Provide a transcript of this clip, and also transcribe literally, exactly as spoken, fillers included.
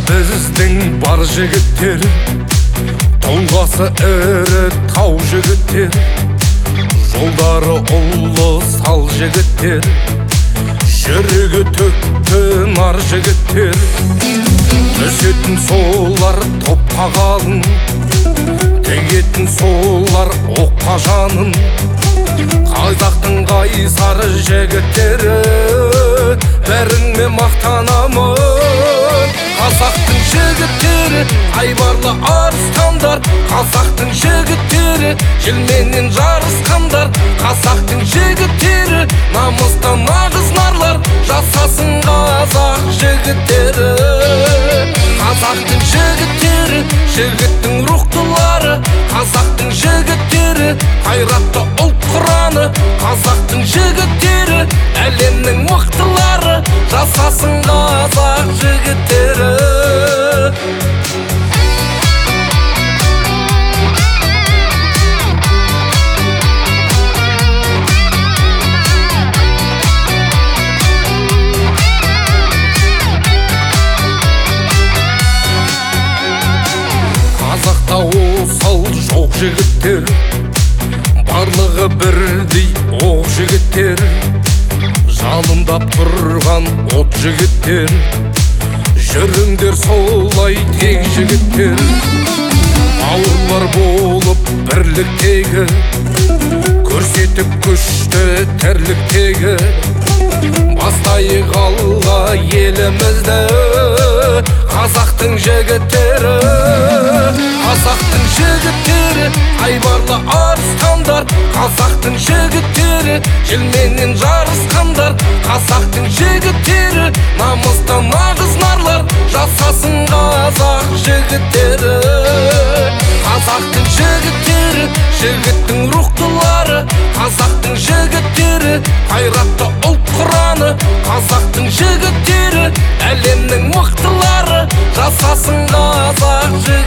біздің бар жігіттер, тұлғасы ірі тау жігіттер, жолдары ұлы сал жігіттер, жүрегі төкті нар жігіттер. Өсетін солар топқа қалың, тегетін солар оққа жанын. Қазақтың қайсар жігіттері, бәріңмен мақтанамын. Қазақтың жігіттері айбарлы арыстандар, қазақтың жігіттері желменен жарысқандар. Қазақтың жігіттері намыстан нағыз нарлар, жасасын қазақ жігіттері. Қазақтың жігіттері жігіттің рухтылары, қазақтың жігіттері қайратты ұлт құраны. Қазақтың жігіттері әлемнің мықтылары, жасасын қазақ жігіттері. Қазақта осал жоқ жігіттер, барлығы бірдей оқ жігіттер, жалындап тұрған от жігіттер. Жүріңдер солай тек жігіттер, бауырлар болып бірліктегі, көрсетіп күшті тірліктегі. Бастайық алға елімізді, қазақтың жігіттері. Қазақтың жігіттері айбарлы арыстандар, қазақтың жігіттері желменен жарысқандар. Қазақтың жігіттері намыстан нағыз нарлар, жасасын қазақ жігіттері. Қазақтың жігіттері жігіттің рухтылары, қазақтың жігіттері қайратты ұлт құраны. Қазақтың жігіттері әлемнің мықтылары, жасасын қазақ жігіттері.